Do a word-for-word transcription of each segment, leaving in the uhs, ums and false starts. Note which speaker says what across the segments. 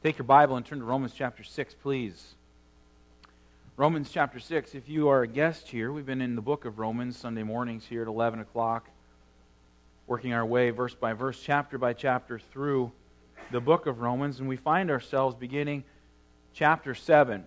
Speaker 1: Take your Bible and turn to Romans chapter six, please. Romans chapter six, if you are a guest here, we've been in the book of Romans Sunday mornings here at eleven o'clock, working our way verse by verse, chapter by chapter through the book of Romans, and we find ourselves beginning chapter seven.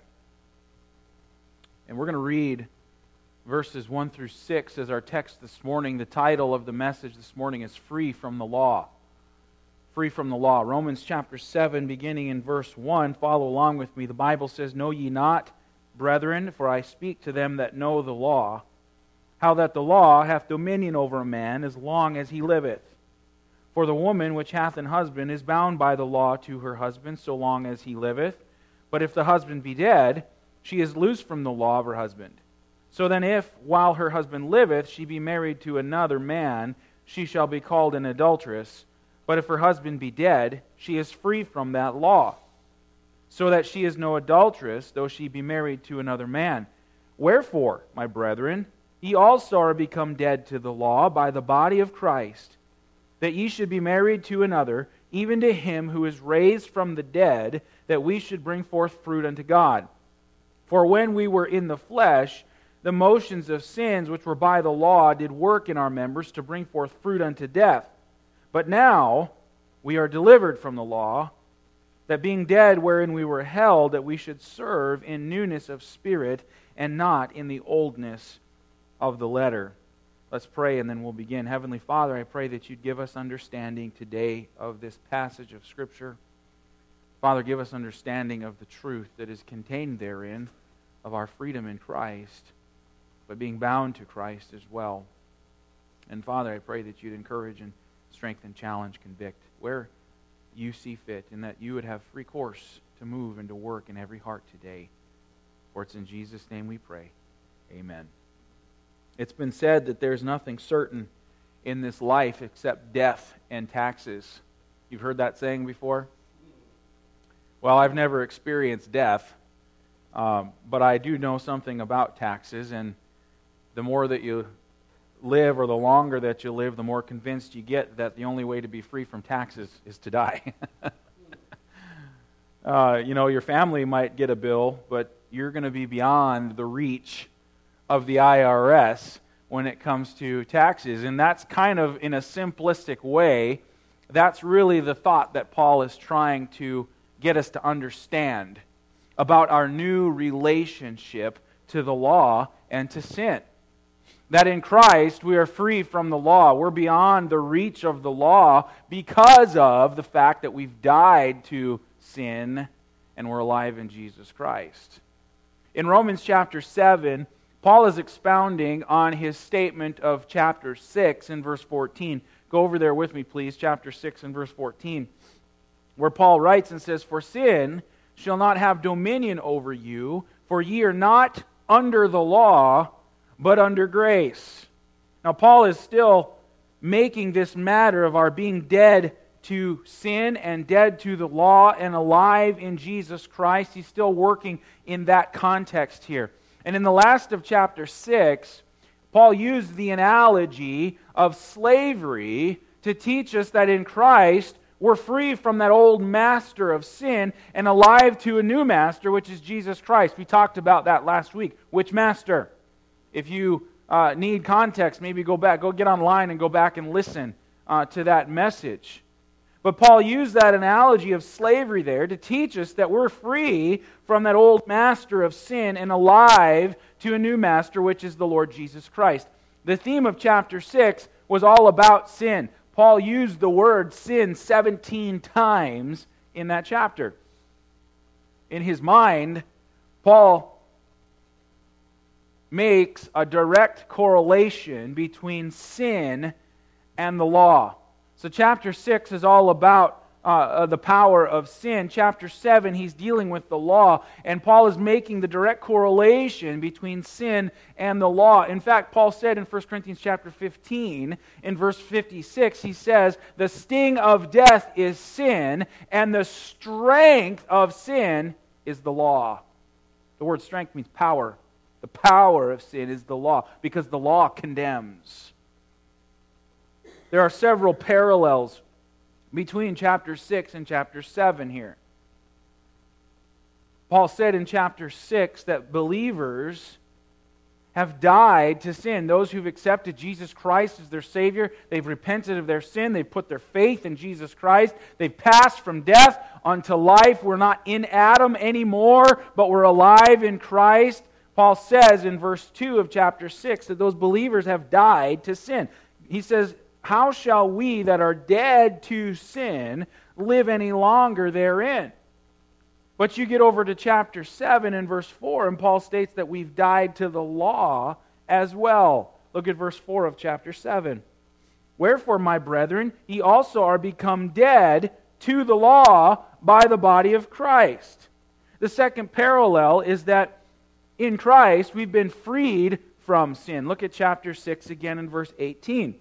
Speaker 1: And we're going to read verses one through six as our text this morning. The title of the message this morning is Free from the Law. Free from the law. Romans chapter seven, beginning in verse one. Follow along with me. The Bible says, "Know ye not, brethren, for I speak to them that know the law, how that the law hath dominion over a man as long as he liveth. For the woman which hath an husband is bound by the law to her husband so long as he liveth. But if the husband be dead, she is loosed from the law of her husband. So then if, while her husband liveth, she be married to another man, she shall be called an adulteress. But if her husband be dead, she is free from that law, so that she is no adulteress, though she be married to another man. Wherefore, my brethren, ye also are become dead to the law by the body of Christ, that ye should be married to another, even to him who is raised from the dead, that we should bring forth fruit unto God. For when we were in the flesh, the motions of sins which were by the law did work in our members to bring forth fruit unto death. But now we are delivered from the law, that being dead wherein we were held, that we should serve in newness of spirit and not in the oldness of the letter." Let's pray and then we'll begin. Heavenly Father, I pray that you'd give us understanding today of this passage of Scripture. Father, give us understanding of the truth that is contained therein, of our freedom in Christ, but being bound to Christ as well. And Father, I pray that you'd encourage and strengthen, challenge, convict, where you see fit, and that you would have free course to move and to work in every heart today. For it's in Jesus' name we pray. Amen. It's been said that there's nothing certain in this life except death and taxes. You've heard that saying before? Well, I've never experienced death, um, but I do know something about taxes, and the more that you live, or the longer that you live, the more convinced you get that the only way to be free from taxes is to die. uh, you know, your family might get a bill, but you're going to be beyond the reach of the I R S when it comes to taxes. And that's kind of, in a simplistic way, that's really the thought that Paul is trying to get us to understand about our new relationship to the law and to sin. That in Christ we are free from the law. We're beyond the reach of the law because of the fact that we've died to sin and we're alive in Jesus Christ. In Romans chapter seven, Paul is expounding on his statement of chapter six in verse fourteen. Go over there with me, please, chapter six and verse fourteen, where Paul writes and says, "For sin shall not have dominion over you, for ye are not under the law, but under grace." Now, Paul is still making this matter of our being dead to sin and dead to the law and alive in Jesus Christ. He's still working in that context here. And in the last of chapter six, Paul used the analogy of slavery to teach us that in Christ we're free from that old master of sin and alive to a new master, which is Jesus Christ. We talked about that last week. Which master? If you uh, need context, maybe go back, go get online and go back and listen uh, to that message. But Paul used that analogy of slavery there to teach us that we're free from that old master of sin and alive to a new master, which is the Lord Jesus Christ. The theme of chapter six was all about sin. Paul used the word sin seventeen times in that chapter. In his mind, Paul makes a direct correlation between sin and the law. So chapter six is all about uh, the power of sin. Chapter seven, he's dealing with the law, and Paul is making the direct correlation between sin and the law. In fact, Paul said in First Corinthians chapter fifteen, in verse fifty-six, he says, "The sting of death is sin, and the strength of sin is the law." The word strength means power. The power of sin is the law, because the law condemns. There are several parallels between chapter six and chapter seven here. Paul said in chapter six that believers have died to sin. Those who've accepted Jesus Christ as their Savior, they've repented of their sin, they've put their faith in Jesus Christ, they've passed from death unto life. We're not in Adam anymore, but we're alive in Christ. Paul says in verse two of chapter six that those believers have died to sin. He says, how shall we that are dead to sin live any longer therein? But you get over to chapter seven and verse four, and Paul states that we've died to the law as well. Look at verse four of chapter seven. Wherefore, my brethren, ye also are become dead to the law by the body of Christ. The second parallel is that in Christ we've been freed from sin. Look at chapter six again in verse eighteen.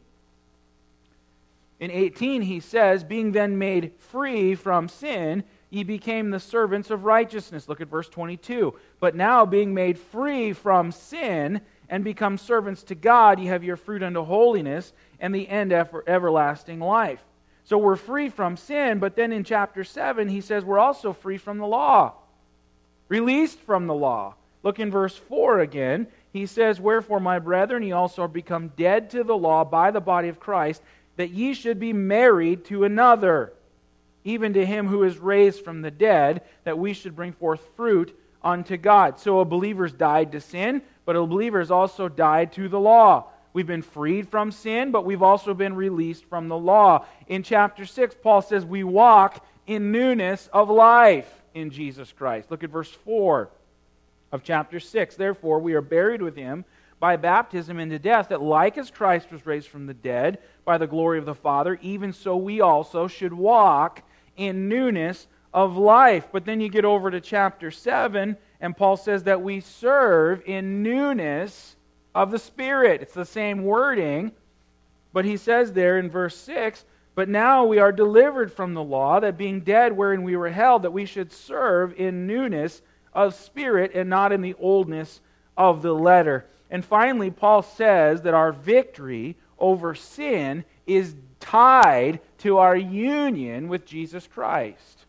Speaker 1: In eighteen he says, being then made free from sin, ye became the servants of righteousness. Look at verse twenty-two. But now being made free from sin and become servants to God, ye have your fruit unto holiness and the end ever, everlasting life. So we're free from sin, but then in chapter seven he says we're also free from the law. Released from the law. Look in verse four again. He says, wherefore, my brethren, ye also are become dead to the law by the body of Christ, that ye should be married to another, even to him who is raised from the dead, that we should bring forth fruit unto God. So a believer's died to sin, but a believer has also died to the law. We've been freed from sin, but we've also been released from the law. In chapter six, Paul says we walk in newness of life in Jesus Christ. Look at verse four of chapter six. Therefore, we are buried with him by baptism into death, that like as Christ was raised from the dead by the glory of the Father, even so we also should walk in newness of life. But then you get over to chapter seven, and Paul says that we serve in newness of the Spirit. It's the same wording, but he says there in verse six, but now we are delivered from the law, that being dead wherein we were held, that we should serve in newness of spirit and not in the oldness of the letter. And finally, Paul says that our victory over sin is tied to our union with Jesus Christ.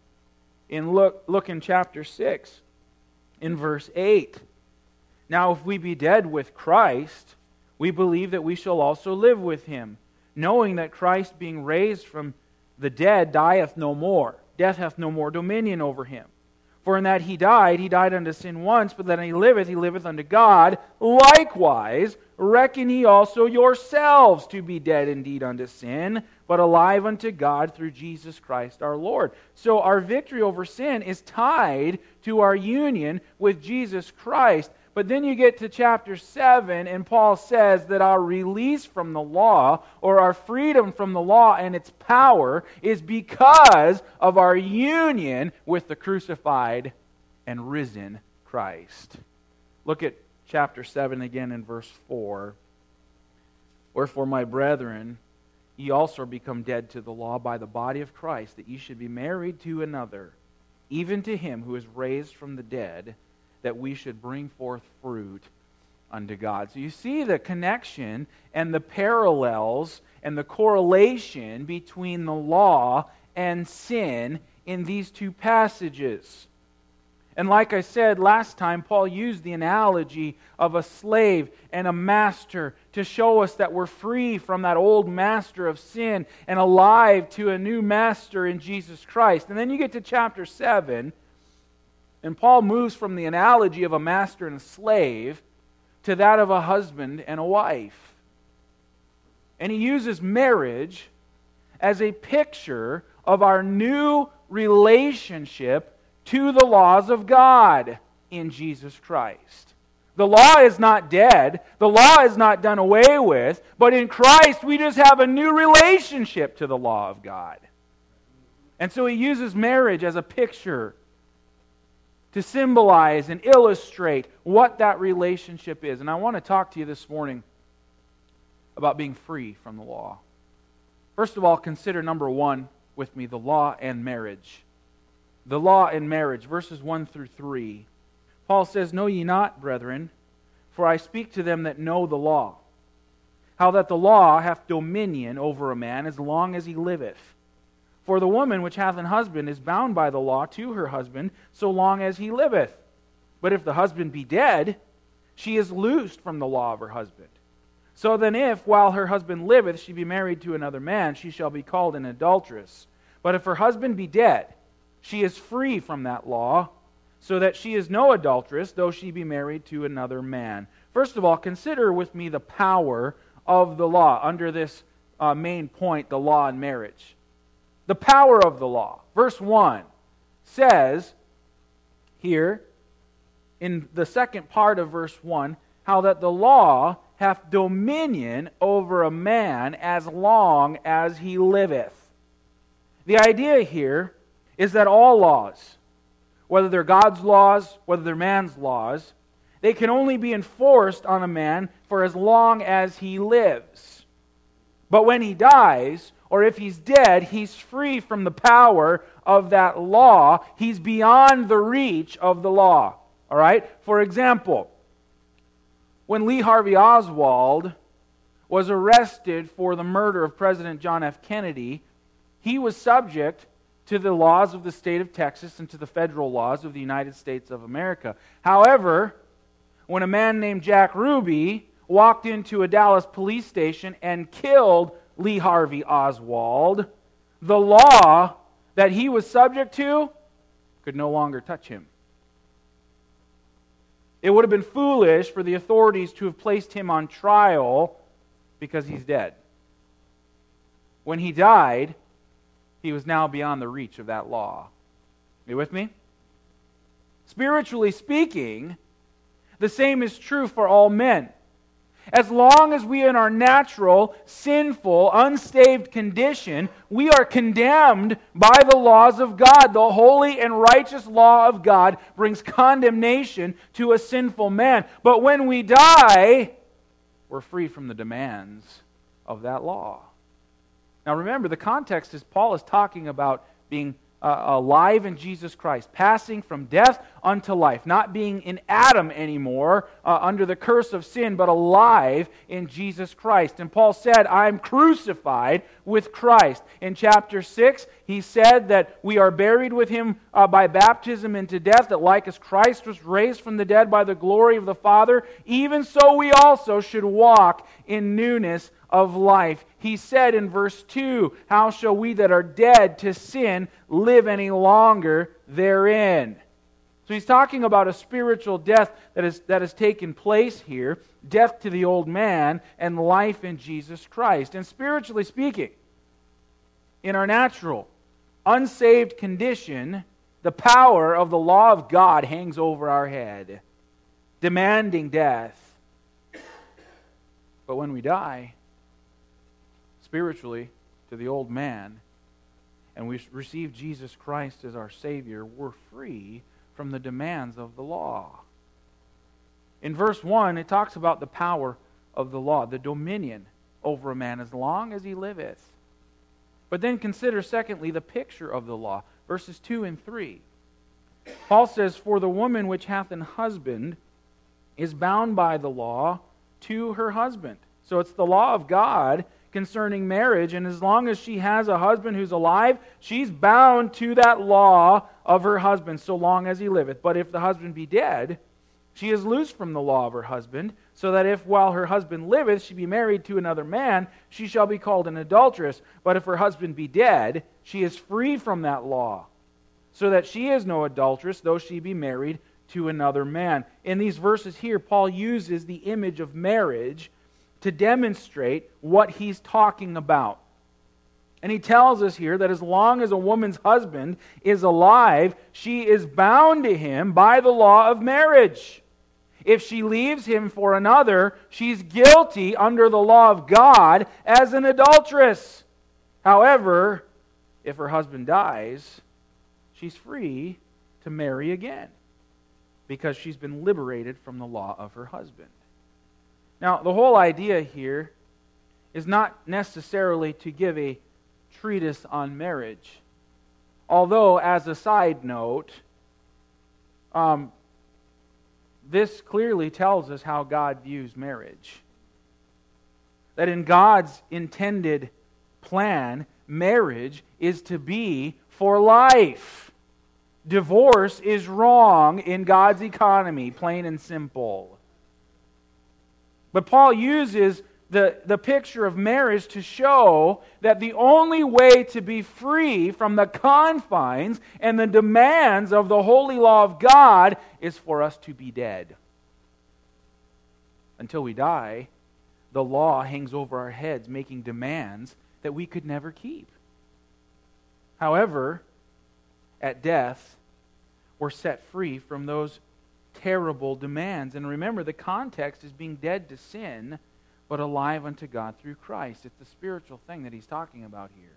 Speaker 1: In look, look in chapter six, in verse eight. Now if we be dead with Christ, we believe that we shall also live with him, knowing that Christ being raised from the dead dieth no more. Death hath no more dominion over him. For in that he died, he died unto sin once, but that he liveth, he liveth unto God. Likewise, reckon ye also yourselves to be dead indeed unto sin, but alive unto God through Jesus Christ our Lord. So our victory over sin is tied to our union with Jesus Christ. But then you get to chapter seven, and Paul says that our release from the law, or our freedom from the law and its power, is because of our union with the crucified and risen Christ. Look at chapter seven again in verse four. Wherefore, my brethren, ye also are become dead to the law by the body of Christ, that ye should be married to another, even to him who is raised from the dead, that we should bring forth fruit unto God. So you see the connection and the parallels and the correlation between the law and sin in these two passages. And like I said last time, Paul used the analogy of a slave and a master to show us that we're free from that old master of sin and alive to a new master in Jesus Christ. And then you get to chapter seven, and Paul moves from the analogy of a master and a slave to that of a husband and a wife. And he uses marriage as a picture of our new relationship to the laws of God in Jesus Christ. The law is not dead. The law is not done away with. But in Christ, we just have a new relationship to the law of God. And so he uses marriage as a picture to symbolize and illustrate what that relationship is. And I want to talk to you this morning about being free from the law. First of all, consider number one with me, the law and marriage. The law and marriage, verses one through three. Paul says, Know ye not, brethren, for I speak to them that know the law, how that the law hath dominion over a man as long as he liveth. For the woman which hath an husband is bound by the law to her husband, so long as he liveth. But if the husband be dead, she is loosed from the law of her husband. So then if, while her husband liveth, she be married to another man, she shall be called an adulteress. But if her husband be dead, she is free from that law, so that she is no adulteress, though she be married to another man. First of all, consider with me the power of the law under this uh, main point, the law in marriage. The power of the law. Verse one says here, in the second part of verse one, how that the law hath dominion over a man as long as he liveth. The idea here is that all laws, whether they're God's laws, whether they're man's laws, they can only be enforced on a man for as long as he lives. But when he dies, or if he's dead, he's free from the power of that law. He's beyond the reach of the law. All right? For example, when Lee Harvey Oswald was arrested for the murder of President John F. Kennedy, he was subject to the laws of the state of Texas and to the federal laws of the United States of America. However, when a man named Jack Ruby walked into a Dallas police station and killed Lee Harvey Oswald, the law that he was subject to could no longer touch him. It would have been foolish for the authorities to have placed him on trial because he's dead. When he died, he was now beyond the reach of that law. Are you with me? Spiritually speaking, the same is true for all men. As long as we are in our natural, sinful, unsaved condition, we are condemned by the laws of God. The holy and righteous law of God brings condemnation to a sinful man. But when we die, we're free from the demands of that law. Now remember, the context is Paul is talking about being Uh, alive in Jesus Christ, passing from death unto life, not being in Adam anymore uh, under the curse of sin, but alive in Jesus Christ. And Paul said, I'm crucified with Christ. In chapter six, he said that we are buried with him uh, by baptism into death, that like as Christ was raised from the dead by the glory of the Father, even so we also should walk in newness of life. He said in verse two, how shall we that are dead to sin live any longer therein? So he's talking about a spiritual death that is that has taken place here, death to the old man and life in Jesus Christ. And spiritually speaking, in our natural, unsaved condition, the power of the law of God hangs over our head, demanding death. But when we die, spiritually, to the old man, and we receive Jesus Christ as our Savior, we're free from the demands of the law. In verse one, it talks about the power of the law, the dominion over a man as long as he liveth. But then consider, secondly, the picture of the law, verses two and three. Paul says, for the woman which hath an husband is bound by the law to her husband. So it's the law of God concerning marriage, and as long as she has a husband who's alive, she's bound to that law of her husband so long as he liveth. But if the husband be dead, she is loosed from the law of her husband, so that if while her husband liveth she be married to another man, she shall be called an adulteress. But if her husband be dead, she is free from that law, so that she is no adulteress, though she be married to another man. In these verses here, Paul uses the image of marriage to demonstrate what he's talking about. And he tells us here that as long as a woman's husband is alive, she is bound to him by the law of marriage. If she leaves him for another, she's guilty under the law of God as an adulteress. However, if her husband dies, she's free to marry again, because she's been liberated from the law of her husband. Now, the whole idea here is not necessarily to give a treatise on marriage. Although, as a side note, um, this clearly tells us how God views marriage. That in God's intended plan, marriage is to be for life. Divorce is wrong in God's economy, plain and simple. But Paul uses the, the picture of marriage to show that the only way to be free from the confines and the demands of the holy law of God is for us to be dead. Until we die, the law hangs over our heads, making demands that we could never keep. However, at death, we're set free from those terrible demands. And remember, the context is being dead to sin, but alive unto God through Christ. It's the spiritual thing that he's talking about here.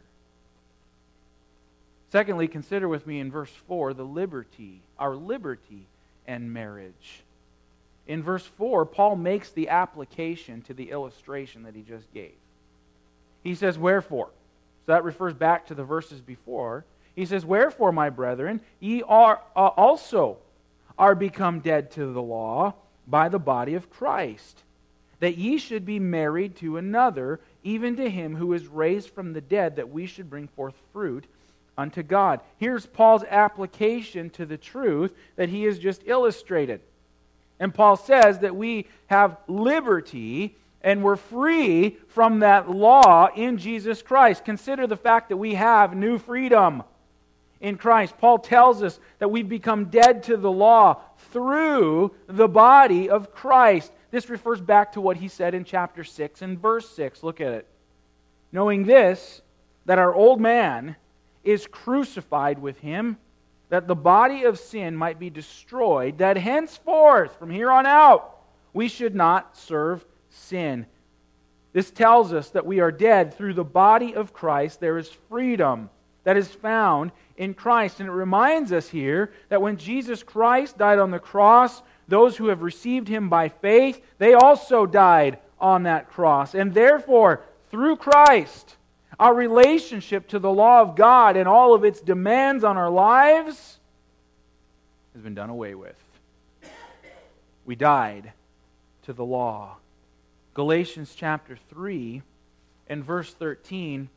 Speaker 1: Secondly, consider with me in verse four the liberty, our liberty and marriage. In verse four, Paul makes the application to the illustration that he just gave. He says, wherefore? So that refers back to the verses before. He says, wherefore, my brethren, ye are uh, also are become dead to the law by the body of Christ, that ye should be married to another, even to him who is raised from the dead, that we should bring forth fruit unto God. Here's Paul's application to the truth that he has just illustrated. And Paul says that we have liberty and we're free from that law in Jesus Christ. Consider the fact that we have new freedom in Christ. Paul tells us that we've become dead to the law through the body of Christ. This refers back to what he said in chapter six and verse six. Look at it. Knowing this, that our old man is crucified with him, that the body of sin might be destroyed, that henceforth, from here on out, we should not serve sin. This tells us that we are dead through the body of Christ. There is freedom that is found in Christ. And it reminds us here that when Jesus Christ died on the cross, those who have received Him by faith, they also died on that cross. And therefore, through Christ, our relationship to the law of God and all of its demands on our lives has been done away with. We died to the law. Galatians chapter three and verse thirteen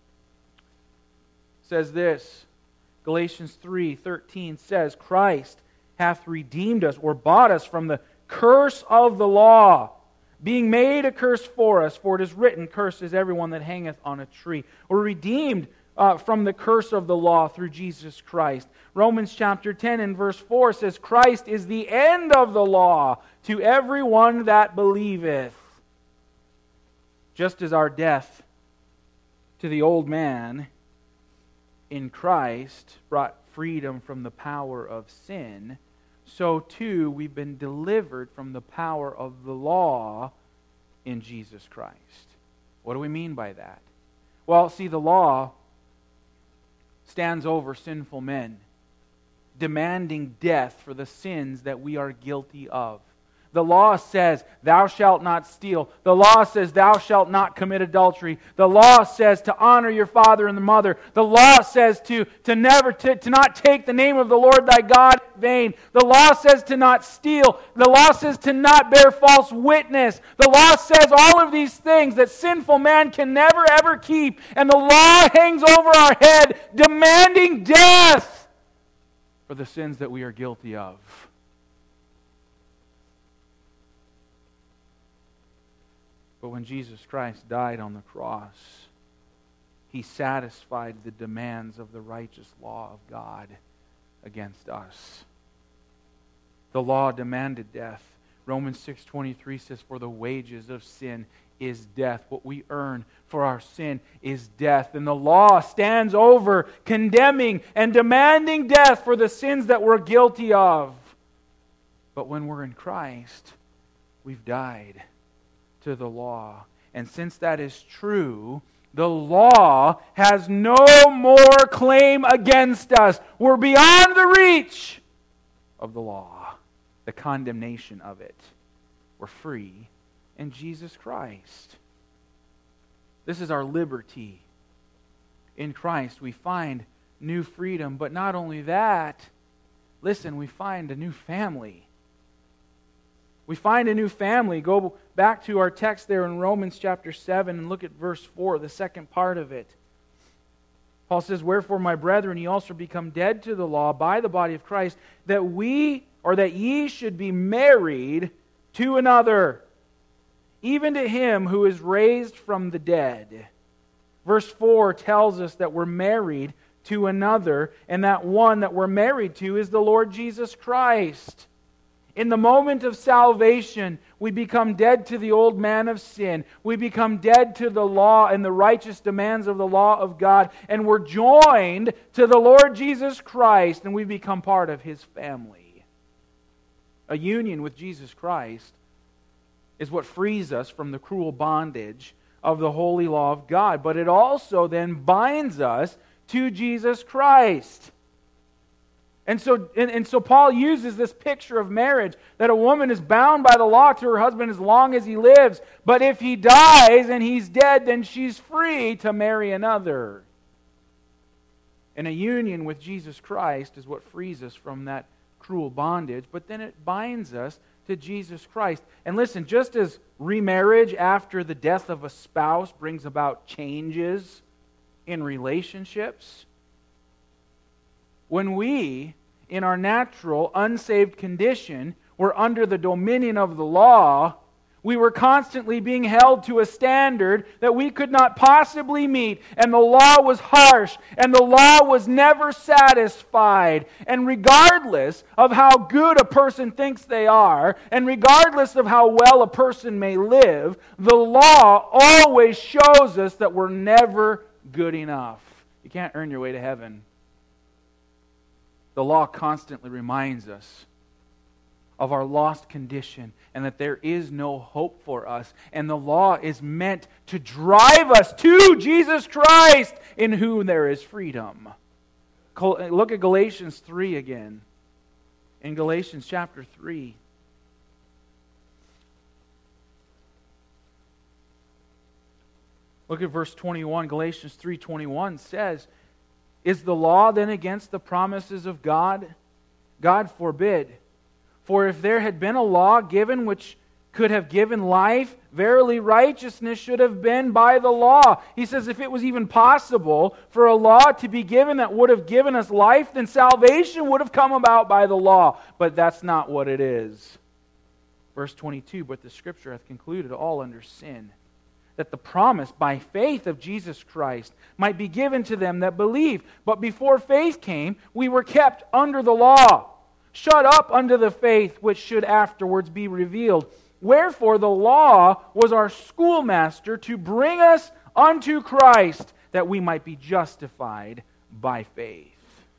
Speaker 1: says this. Galatians three thirteen says, Christ hath redeemed us or bought us from the curse of the law, being made a curse for us, for it is written, cursed is everyone that hangeth on a tree. We're redeemed uh, from the curse of the law through Jesus Christ. Romans chapter ten and verse four says, Christ is the end of the law to everyone that believeth. Just as our death to the old man in Christ brought freedom from the power of sin, so too we've been delivered from the power of the law in Jesus Christ. What do we mean by that? Well, see, the law stands over sinful men, demanding death for the sins that we are guilty of. The law says, thou shalt not steal. The law says, thou shalt not commit adultery. The law says to honor your father and the mother. The law says to, to never to, to not take the name of the Lord thy God in vain. The law says to not steal. The law says to not bear false witness. The law says all of these things that sinful man can never ever keep. And the law hangs over our head, demanding death for the sins that we are guilty of. But when Jesus Christ died on the cross, He satisfied the demands of the righteous law of God against us. The law demanded death. Romans six twenty-three says, for the wages of sin is death. What we earn for our sin is death. And the law stands over, condemning and demanding death for the sins that we're guilty of. But when we're in Christ, we've died to the law. And since that is true, the law has no more claim against us. We're beyond the reach of the law, the condemnation of it. We're free in Jesus Christ. This is our liberty. In Christ we find new freedom, but not only that, listen, we find a new family. We find a new family. Go back to our text there in Romans chapter seven and look at verse four, the second part of it. Paul says, "Wherefore, my brethren, ye also become dead to the law by the body of Christ, that we, or that ye should be married to another, even to him who is raised from the dead." Verse four tells us that we're married to another, and that one that we're married to is the Lord Jesus Christ. In the moment of salvation, we become dead to the old man of sin. We become dead to the law and the righteous demands of the law of God, and we're joined to the Lord Jesus Christ, and we become part of His family. A union with Jesus Christ is what frees us from the cruel bondage of the holy law of God, but it also then binds us to Jesus Christ. And so, and, and so Paul uses this picture of marriage, that a woman is bound by the law to her husband as long as he lives, but if he dies and he's dead, then she's free to marry another. And a union with Jesus Christ is what frees us from that cruel bondage, but then it binds us to Jesus Christ. And listen, just as remarriage after the death of a spouse brings about changes in relationships, when we, in our natural, unsaved condition, were under the dominion of the law, we were constantly being held to a standard that we could not possibly meet, and the law was harsh, and the law was never satisfied. And regardless of how good a person thinks they are, and regardless of how well a person may live, the law always shows us that we're never good enough. You can't earn your way to heaven. The law constantly reminds us of our lost condition and that there is no hope for us. And the law is meant to drive us to Jesus Christ, in whom there is freedom. Look at Galatians three again. In Galatians chapter three. Look at verse twenty-one. Galatians three twenty-one says, "Is the law then against the promises of God? God forbid. For if there had been a law given which could have given life, verily righteousness should have been by the law." He says if it was even possible for a law to be given that would have given us life, then salvation would have come about by the law. But that's not what it is. Verse twenty-two, "But the Scripture hath concluded all under sin, that the promise by faith of Jesus Christ might be given to them that believe. But before faith came, we were kept under the law, shut up under the faith which should afterwards be revealed. Wherefore the law was our schoolmaster to bring us unto Christ, that we might be justified by faith."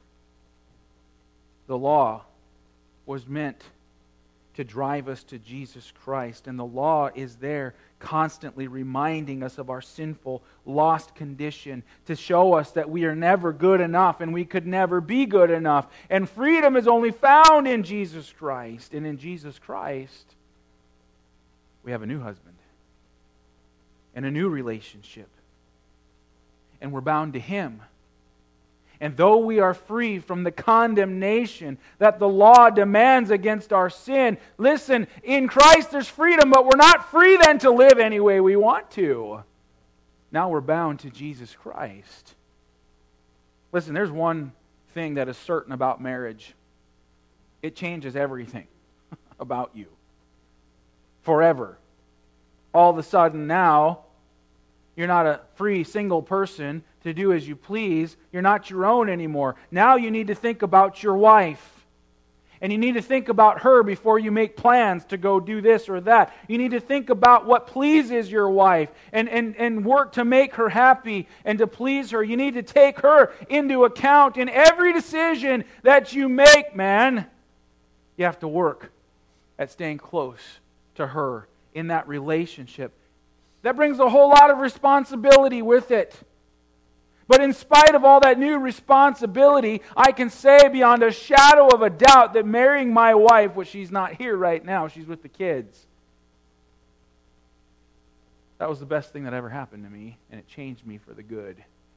Speaker 1: The law was meant to drive us to Jesus Christ, and the law is there constantly reminding us of our sinful, lost condition, to show us that we are never good enough and we could never be good enough. And freedom is only found in Jesus Christ. And in Jesus Christ, we have a new husband and a new relationship. And we're bound to Him. And though we are free from the condemnation that the law demands against our sin, listen, in Christ there's freedom, but we're not free then to live any way we want to. Now we're bound to Jesus Christ. Listen, there's one thing that is certain about marriage. It changes everything about you. Forever. All of a sudden now, you're not a free single person to do as you please. You're not your own anymore. Now you need to think about your wife. And you need to think about her before you make plans to go do this or that. You need to think about what pleases your wife and, and, and work to make her happy and to please her. You need to take her into account in every decision that you make, man. You have to work at staying close to her in that relationship. That brings a whole lot of responsibility with it. But in spite of all that new responsibility, I can say beyond a shadow of a doubt that marrying my wife, which she's not here right now, she's with the kids, that was the best thing that ever happened to me, and it changed me for the good.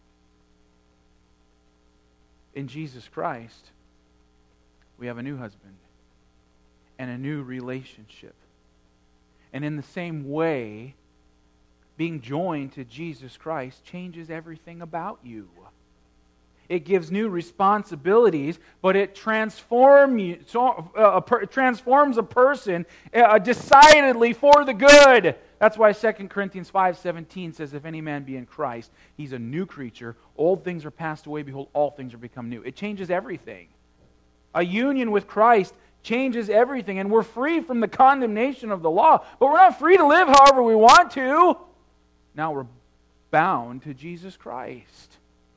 Speaker 1: In Jesus Christ, we have a new husband and a new relationship. And in the same way, being joined to Jesus Christ changes everything about you. It gives new responsibilities, but it transform you, so, uh, a per, transforms a person uh, decidedly for the good. That's why Second Corinthians five seventeen says, if any man be in Christ, he's a new creature. Old things are passed away. Behold, all things are become new. It changes everything. A union with Christ changes everything, and we're free from the condemnation of the law, but we're not free to live however we want to. Now we're bound to Jesus Christ.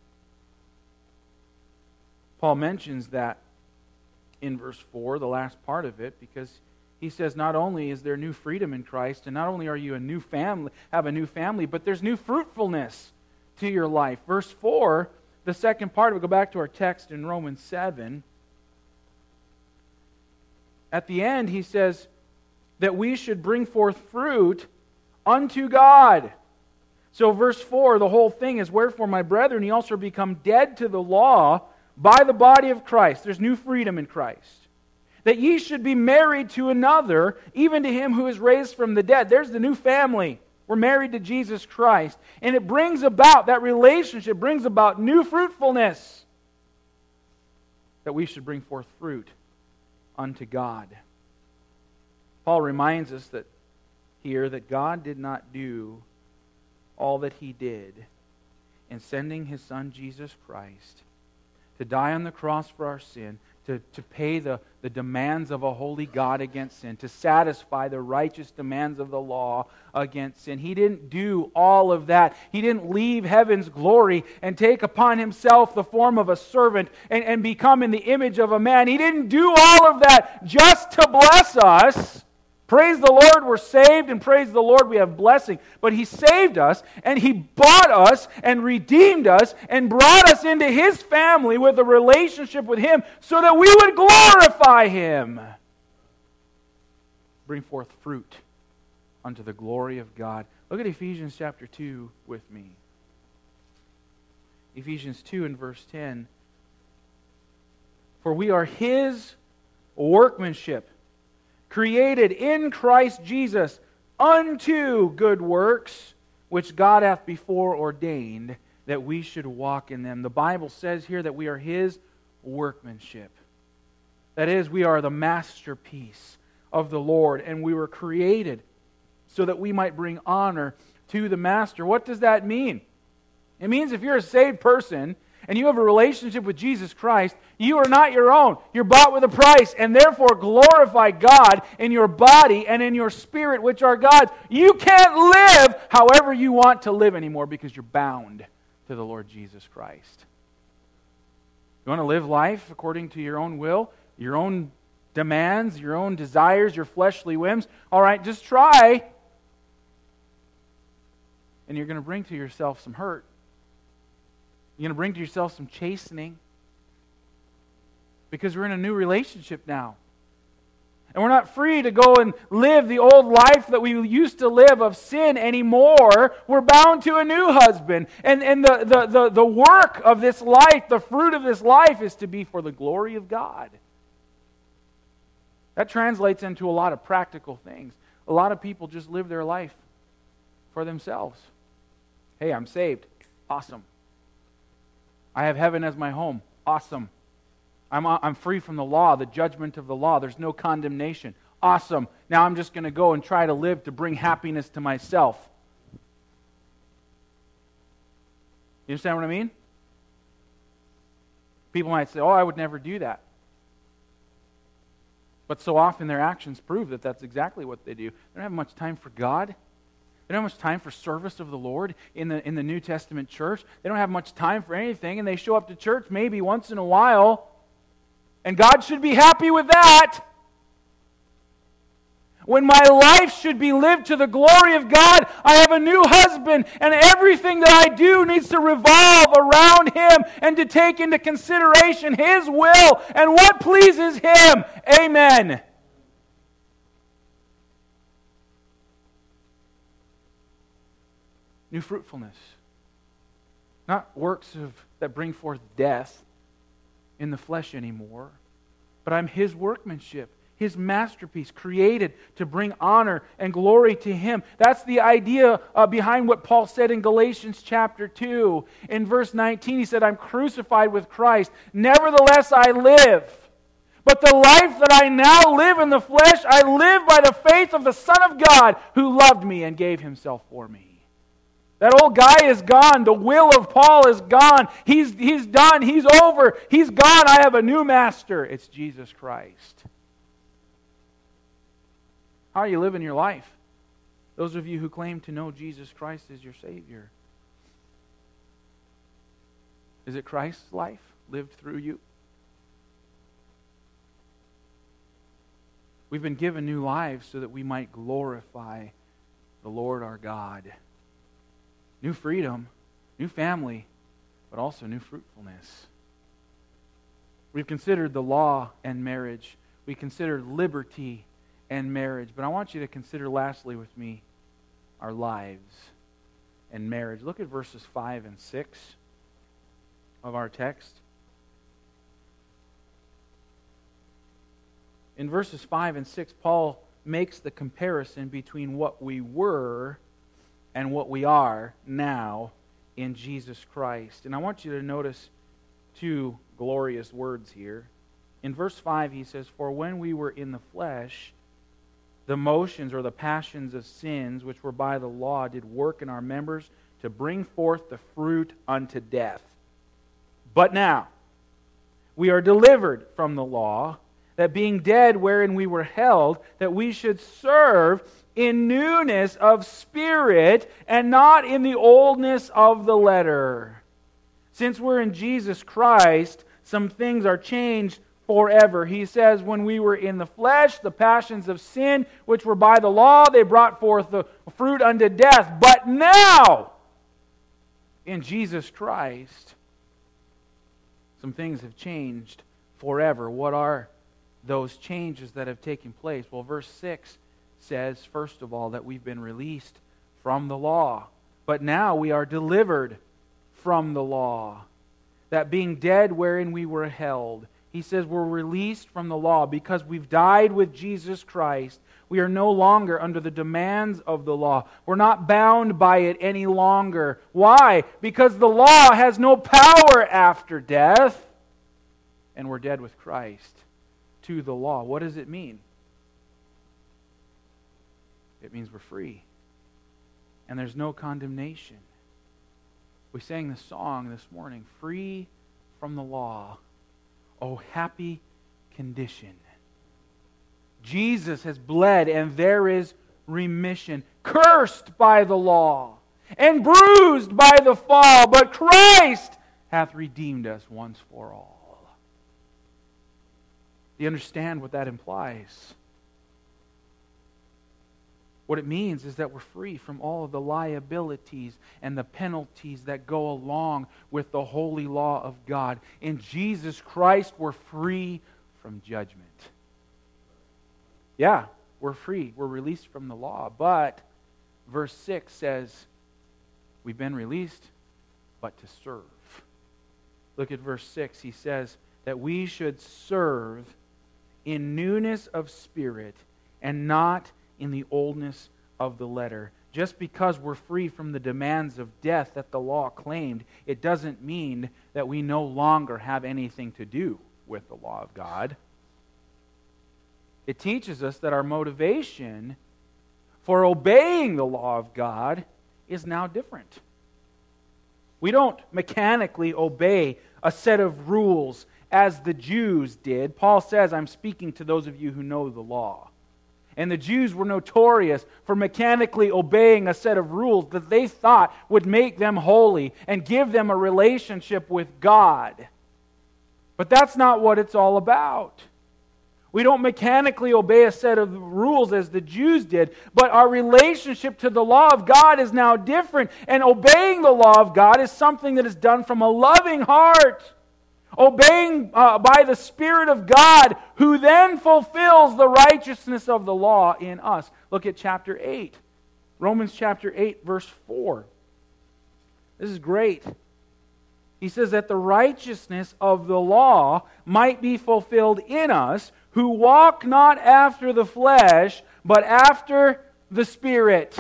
Speaker 1: Paul mentions that in verse four, the last part of it, because he says not only is there new freedom in Christ, and not only are you a new family, have a new family, but there's new fruitfulness to your life. Verse four, the second part, we go back to our text in Romans seven. At the end, he says that we should bring forth fruit unto God. So verse four, the whole thing is, wherefore, my brethren, ye also become dead to the law by the body of Christ. There's new freedom in Christ. That ye should be married to another, even to him who is raised from the dead. There's the new family. We're married to Jesus Christ. And it brings about, that relationship brings about new fruitfulness. That we should bring forth fruit unto God. Paul reminds us that here that God did not do all that He did in sending His Son Jesus Christ to die on the cross for our sin, to, to pay the, the demands of a holy God against sin, to satisfy the righteous demands of the law against sin. He didn't do all of that. He didn't leave heaven's glory and take upon Himself the form of a servant and, and become in the image of a man. He didn't do all of that just to bless us. Praise the Lord, we're saved, and praise the Lord, we have blessing. But He saved us, and He bought us, and redeemed us, and brought us into His family with a relationship with Him so that we would glorify Him. Bring forth fruit unto the glory of God. Look at Ephesians chapter two with me. Ephesians two and verse ten. For we are His workmanship, created in Christ Jesus unto good works, which God hath before ordained that we should walk in them. The Bible says here that we are His workmanship. That is, we are the masterpiece of the Lord, and we were created so that we might bring honor to the Master. What does that mean? It means if you're a saved person and you have a relationship with Jesus Christ, you are not your own. You're bought with a price, and therefore glorify God in your body and in your spirit, which are God's. You can't live however you want to live anymore because you're bound to the Lord Jesus Christ. You want to live life according to your own will, your own demands, your own desires, your fleshly whims? All right, just try. And you're going to bring to yourself some hurt. You're going to bring to yourself some chastening. Because we're in a new relationship now. And we're not free to go and live the old life that we used to live of sin anymore. We're bound to a new husband. And, and the, the, the, the work of this life, the fruit of this life, is to be for the glory of God. That translates into a lot of practical things. A lot of people just live their life for themselves. Hey, I'm saved. Awesome. I have heaven as my home. Awesome. I'm, I'm free from the law, the judgment of the law. There's no condemnation. Awesome. Now I'm just going to go and try to live to bring happiness to myself. You understand what I mean? People might say, oh, I would never do that. But so often their actions prove that that's exactly what they do. They don't have much time for God. They don't have much time for service of the Lord in the, in the New Testament church. They don't have much time for anything, and they show up to church maybe once in a while. And God should be happy with that. When my life should be lived to the glory of God, I have a new husband, and everything that I do needs to revolve around Him and to take into consideration His will and what pleases Him. Amen. New fruitfulness. Not works of, that bring forth death in the flesh anymore, but I'm His workmanship. His masterpiece, created to bring honor and glory to Him. That's the idea uh, behind what Paul said in Galatians chapter two. In verse nineteen, he said, I'm crucified with Christ. Nevertheless I live. But the life that I now live in the flesh, I live by the faith of the Son of God who loved me and gave Himself for me. That old guy is gone. The will of Paul is gone. He's, he's done. He's over. He's gone. I have a new master. It's Jesus Christ. How are you living your life? Those of you who claim to know Jesus Christ as your Savior. Is it Christ's life lived through you? We've been given new lives so that we might glorify the Lord our God. New freedom, new family, but also new fruitfulness. We've considered the law and marriage. We considered liberty and marriage. But I want you to consider lastly with me our lives and marriage. Look at verses five and six of our text. In verses five and six, Paul makes the comparison between what we were and what we are now in Jesus Christ. And I want you to notice two glorious words here. In verse five, he says, For when we were in the flesh, the motions or the passions of sins, which were by the law, did work in our members to bring forth the fruit unto death. But now, we are delivered from the law, that being dead wherein we were held, that we should serve in newness of spirit and not in the oldness of the letter. Since we're in Jesus Christ, some things are changed forever. He says, when we were in the flesh, the passions of sin, which were by the law, they brought forth the fruit unto death. But now, in Jesus Christ, some things have changed forever. What are those changes that have taken place? Well, verse six says, first of all, that we've been released from the law. But now we are delivered from the law. That being dead wherein we were held. He says we're released from the law because we've died with Jesus Christ. We are no longer under the demands of the law. We're not bound by it any longer. Why? Because the law has no power after death. And we're dead with Christ to the law. What does it mean? It means we're free. And there's no condemnation. We sang the song this morning, free from the law. Oh, happy condition. Jesus has bled and there is remission. Cursed by the law and bruised by the fall, but Christ hath redeemed us once for all. Do you understand what that implies? What it means is that we're free from all of the liabilities and the penalties that go along with the holy law of God. In Jesus Christ, we're free from judgment. Yeah, we're free. We're released from the law. But verse six says, we've been released, but to serve. Look at verse six. He says that we should serve in newness of spirit and not in the oldness of the letter. Just because we're free from the demands of death that the law claimed, it doesn't mean that we no longer have anything to do with the law of God. It teaches us that our motivation for obeying the law of God is now different. We don't mechanically obey a set of rules as the Jews did. Paul says, I'm speaking to those of you who know the law. And the Jews were notorious for mechanically obeying a set of rules that they thought would make them holy and give them a relationship with God. But that's not what it's all about. We don't mechanically obey a set of rules as the Jews did, but our relationship to the law of God is now different. And obeying the law of God is something that is done from a loving heart. Obeying uh, by the Spirit of God, who then fulfills the righteousness of the law in us. Look at chapter eight. Romans chapter eight, verse four. This is great. He says that the righteousness of the law might be fulfilled in us, who walk not after the flesh, but after the Spirit.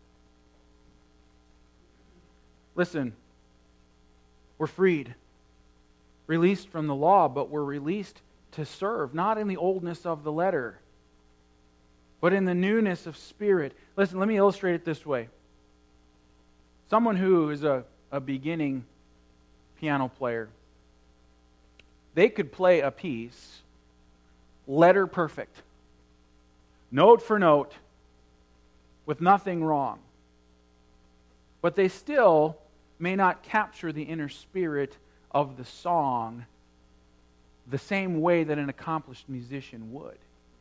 Speaker 1: Listen, we're freed, released from the law, but we're released to serve, not in the oldness of the letter, but in the newness of spirit. Listen, let me illustrate it this way. Someone who is a, a beginning piano player, they could play a piece letter perfect, note for note, with nothing wrong. But they still may not capture the inner spirit of the song the same way that an accomplished musician would.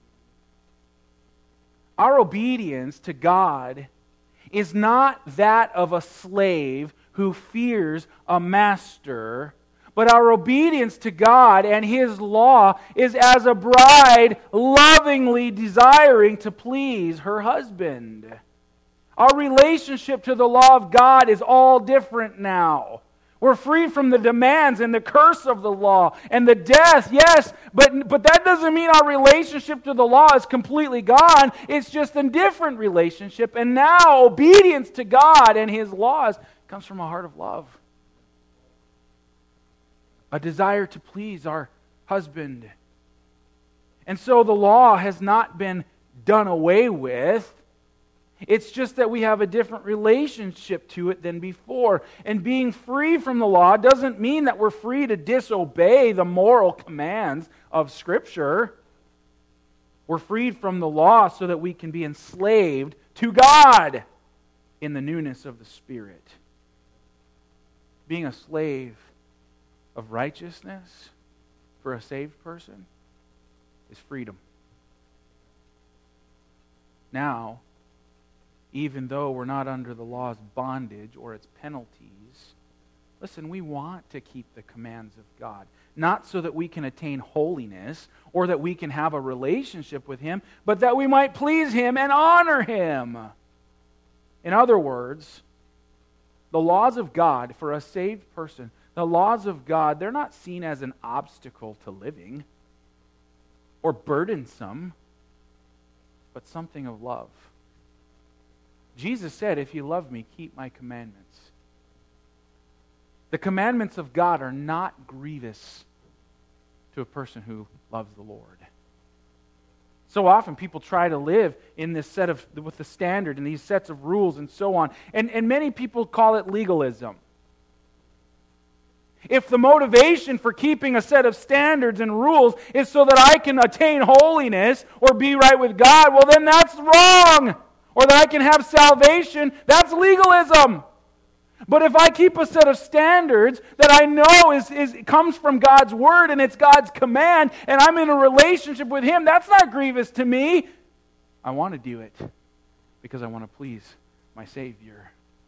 Speaker 1: Our obedience to God is not that of a slave who fears a master, but our obedience to God and His law is as a bride lovingly desiring to please her husband. Our relationship to the law of God is all different now. We're free from the demands and the curse of the law and the death, yes, but, but that doesn't mean our relationship to the law is completely gone. It's just a different relationship. And now obedience to God and His laws comes from a heart of love. A desire to please our husband. And so the law has not been done away with. It's just that we have a different relationship to it than before. And being free from the law doesn't mean that we're free to disobey the moral commands of Scripture. We're freed from the law so that we can be enslaved to God in the newness of the Spirit. Being a slave of righteousness for a saved person is freedom. Now, even though we're not under the law's bondage or its penalties, listen, we want to keep the commands of God. Not so that we can attain holiness or that we can have a relationship with Him, but that we might please Him and honor Him. In other words, the laws of God for a saved person, the laws of God, they're not seen as an obstacle to living or burdensome, but something of love. Jesus said, if you love me, keep my commandments. The commandments of God are not grievous to a person who loves the Lord. So often people try to live in this set of, with the standard and these sets of rules and so on. And, and many people call it legalism. If the motivation for keeping a set of standards and rules is so that I can attain holiness or be right with God, well then that's wrong. Or that I can have salvation, that's legalism. But if I keep a set of standards that I know is, is comes from God's Word and it's God's command, and I'm in a relationship with Him, that's not grievous to me. I want to do it because I want to please my Savior.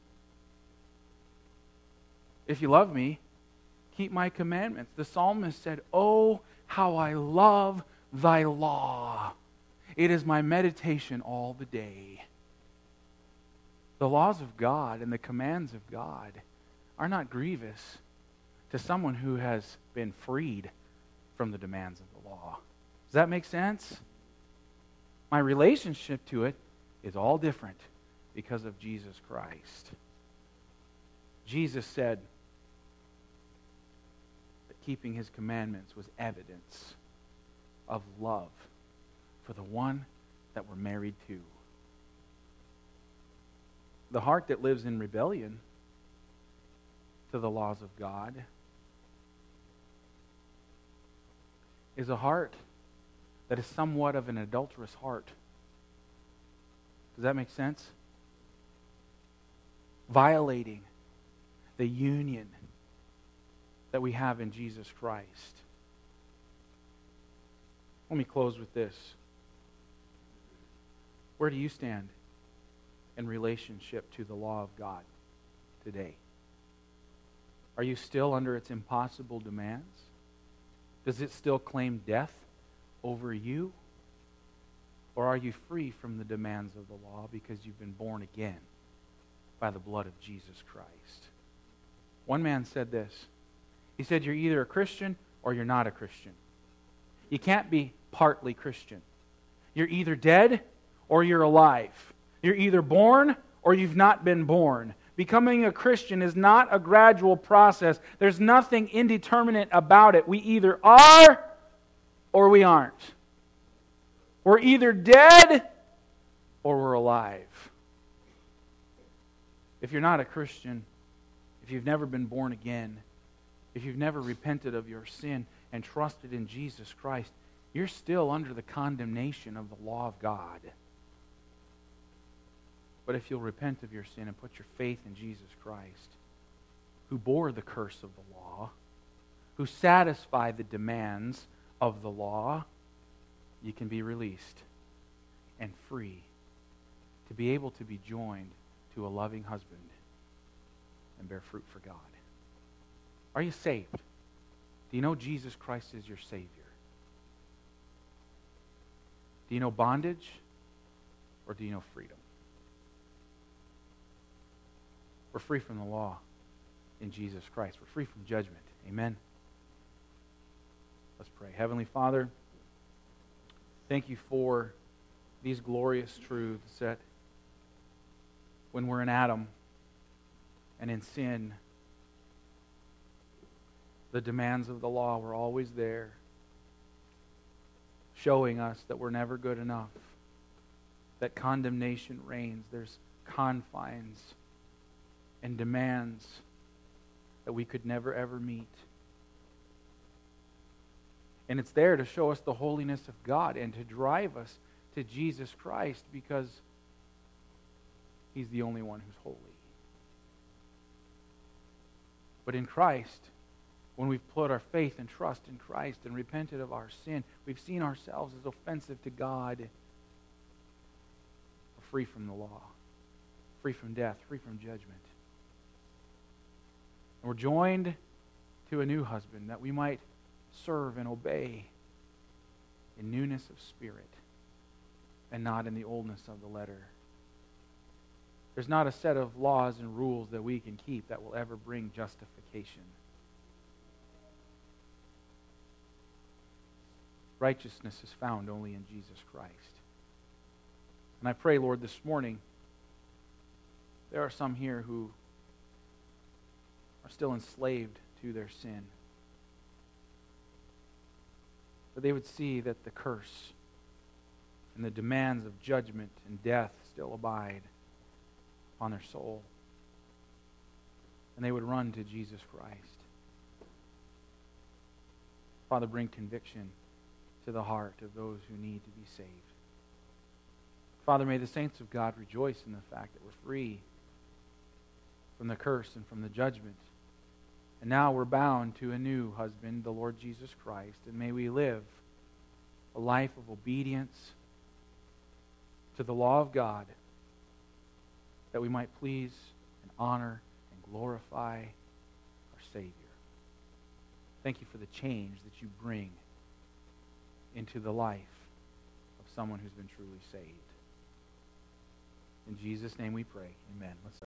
Speaker 1: If you love me, keep my commandments. The psalmist said, "Oh, how I love thy law. It is my meditation all the day." The laws of God and the commands of God are not grievous to someone who has been freed from the demands of the law. Does that make sense? My relationship to it is all different because of Jesus Christ. Jesus said that keeping His commandments was evidence of love for the one that we're married to. The heart that lives in rebellion to the laws of God is a heart that is somewhat of an adulterous heart. Does that make sense? Violating the union that we have in Jesus Christ. Let me close with this. Where do you stand in relationship to the law of God today? Are you still under its impossible demands? Does it still claim death over you? Or are you free from the demands of the law because you've been born again by the blood of Jesus Christ? One man said this: He said you're either a Christian or you're not a Christian. You can't be partly Christian. You're either dead or you're alive. You're either born or you've not been born. Becoming a Christian is not a gradual process. There's nothing indeterminate about it. We either are or we aren't. We're either dead or we're alive. If you're not a Christian, if you've never been born again, if you've never repented of your sin and trusted in Jesus Christ, you're still under the condemnation of the law of God. But if you'll repent of your sin and put your faith in Jesus Christ, who bore the curse of the law, who satisfied the demands of the law, you can be released and free to be able to be joined to a loving husband and bear fruit for God. Are you saved? Do you know Jesus Christ is your Savior? Do you know bondage or do you know freedom? We're free from the law in Jesus Christ. We're free from judgment. Amen? Let's pray. Heavenly Father, thank you for these glorious truths that when we're in Adam and in sin, the demands of the law were always there, showing us that we're never good enough, that condemnation reigns. There's confines and demands that we could never ever meet. And it's there to show us the holiness of God and to drive us to Jesus Christ because He's the only one who's holy. But in Christ, when we've put our faith and trust in Christ and repented of our sin, we've seen ourselves as offensive to God. We're free from the law, free from death, free from judgment. And we're joined to a new husband that we might serve and obey in newness of spirit and not in the oldness of the letter. There's not a set of laws and rules that we can keep that will ever bring justification. Righteousness is found only in Jesus Christ. And I pray, Lord, this morning, there are some here who are still enslaved to their sin. That they would see that the curse and the demands of judgment and death still abide on their soul. And they would run to Jesus Christ. Father, bring conviction to the heart of those who need to be saved. Father, may the saints of God rejoice in the fact that we're free from the curse and from the judgment. And now we're bound to a new husband, the Lord Jesus Christ. And may we live a life of obedience to the law of God, that we might please and honor and glorify our Savior. Thank you for the change that you bring into the life of someone who's been truly saved. In Jesus' name we pray. Amen. Let's